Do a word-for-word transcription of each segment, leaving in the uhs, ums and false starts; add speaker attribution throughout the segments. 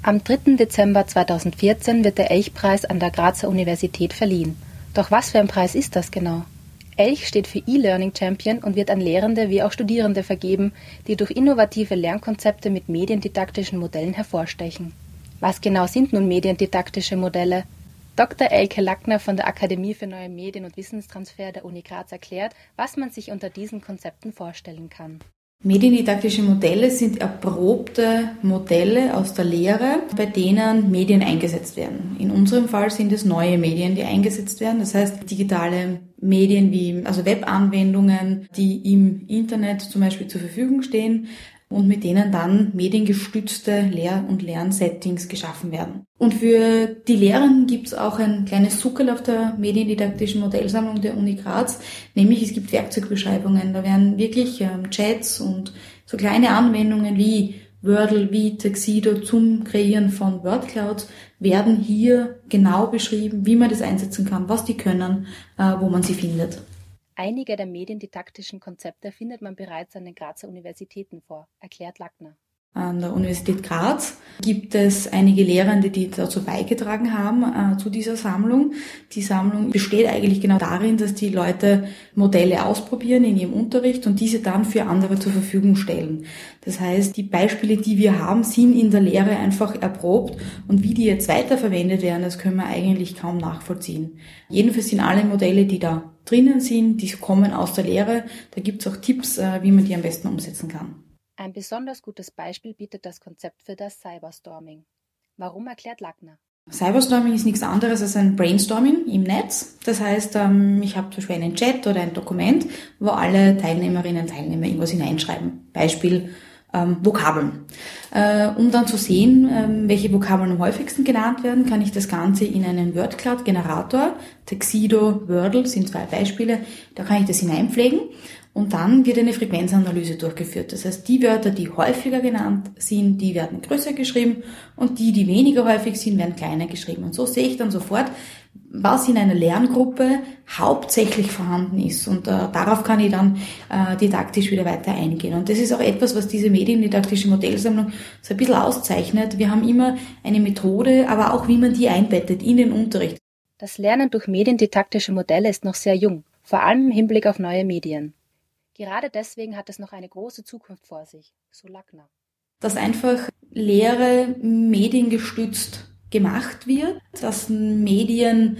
Speaker 1: Am dritten Dezember zweitausendvierzehn wird der Elch-Preis an der Grazer Universität verliehen. Doch was für ein Preis ist das genau? Elch steht für E-Learning Champion und wird an Lehrende wie auch Studierende vergeben, die durch innovative Lernkonzepte mit mediendidaktischen Modellen hervorstechen. Was genau sind nun mediendidaktische Modelle? Doktor Elke Lackner von der Akademie für Neue Medien und Wissenstransfer der Uni Graz erklärt, was man sich unter diesen Konzepten vorstellen kann.
Speaker 2: Mediendidaktische Modelle sind erprobte Modelle aus der Lehre, bei denen Medien eingesetzt werden. In unserem Fall sind es neue Medien, die eingesetzt werden. Das heißt, digitale Medien wie also Webanwendungen, die im Internet zum Beispiel zur Verfügung stehen und mit denen dann mediengestützte Lehr- und Lernsettings geschaffen werden. Und für die Lehrenden gibt es auch ein kleines Suckerl auf der mediendidaktischen Modellsammlung der Uni Graz, nämlich es gibt Werkzeugbeschreibungen. Da werden wirklich ähm, Chats und so kleine Anwendungen wie Wordle, wie Tuxedo zum Kreieren von Wordclouds werden hier genau beschrieben, wie man das einsetzen kann, was die können, äh, wo man sie findet.
Speaker 1: Einige der mediendidaktischen Konzepte findet man bereits an den Grazer Universitäten vor, erklärt Lackner.
Speaker 2: An der Universität Graz gibt es einige Lehrende, die dazu beigetragen haben, äh, zu dieser Sammlung. Die Sammlung besteht eigentlich genau darin, dass die Leute Modelle ausprobieren in ihrem Unterricht und diese dann für andere zur Verfügung stellen. Das heißt, die Beispiele, die wir haben, sind in der Lehre einfach erprobt und wie die jetzt weiterverwendet werden, das können wir eigentlich kaum nachvollziehen. Jedenfalls sind alle Modelle, die da drinnen sind, die kommen aus der Lehre. Da gibt es auch Tipps, äh, wie man die am besten umsetzen kann.
Speaker 1: Ein besonders gutes Beispiel bietet das Konzept für das Cyberstorming. Warum, erklärt Lackner?
Speaker 2: Cyberstorming ist nichts anderes als ein Brainstorming im Netz. Das heißt, ich habe zum Beispiel einen Chat oder ein Dokument, wo alle Teilnehmerinnen und Teilnehmer irgendwas hineinschreiben. Beispiel ähm, Vokabeln. Äh, um dann zu sehen, ähm, welche Vokabeln am häufigsten genannt werden, kann ich das Ganze in einen Wordcloud-Generator, Tuxedo, Wordle sind zwei Beispiele, da kann ich das hineinpflegen. Und dann wird eine Frequenzanalyse durchgeführt. Das heißt, die Wörter, die häufiger genannt sind, die werden größer geschrieben und die, die weniger häufig sind, werden kleiner geschrieben. Und so sehe ich dann sofort, was in einer Lerngruppe hauptsächlich vorhanden ist. Und äh, darauf kann ich dann äh, didaktisch wieder weiter eingehen. Und das ist auch etwas, was diese mediendidaktische Modellsammlung so ein bisschen auszeichnet. Wir haben immer eine Methode, aber auch wie man die einbettet in den Unterricht.
Speaker 1: Das Lernen durch mediendidaktische Modelle ist noch sehr jung, vor allem im Hinblick auf neue Medien. Gerade deswegen hat es noch eine große Zukunft vor sich, so Lackner.
Speaker 2: Dass einfach Lehre mediengestützt gemacht wird, dass Medien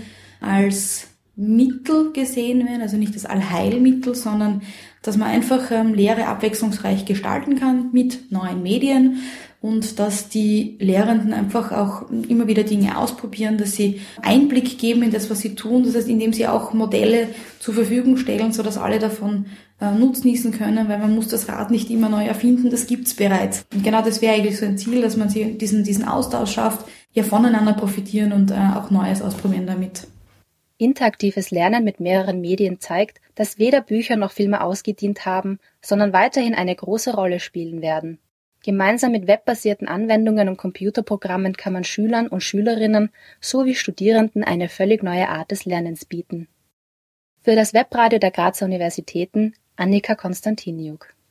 Speaker 2: als Mittel gesehen werden, also nicht das Allheilmittel, sondern dass man einfach ähm, Lehre abwechslungsreich gestalten kann mit neuen Medien und dass die Lehrenden einfach auch immer wieder Dinge ausprobieren, dass sie Einblick geben in das, was sie tun, das heißt, indem sie auch Modelle zur Verfügung stellen, sodass alle davon äh, nutznießen können, weil man muss das Rad nicht immer neu erfinden, das gibt's bereits. Und genau das wäre eigentlich so ein Ziel, dass man sie diesen, diesen Austausch schafft, ja voneinander profitieren und äh, auch Neues ausprobieren damit.
Speaker 1: Interaktives Lernen mit mehreren Medien zeigt, dass weder Bücher noch Filme ausgedient haben, sondern weiterhin eine große Rolle spielen werden. Gemeinsam mit webbasierten Anwendungen und Computerprogrammen kann man Schülern und Schülerinnen sowie Studierenden eine völlig neue Art des Lernens bieten. Für das Webradio der Grazer Universitäten, Annika Konstantiniuk.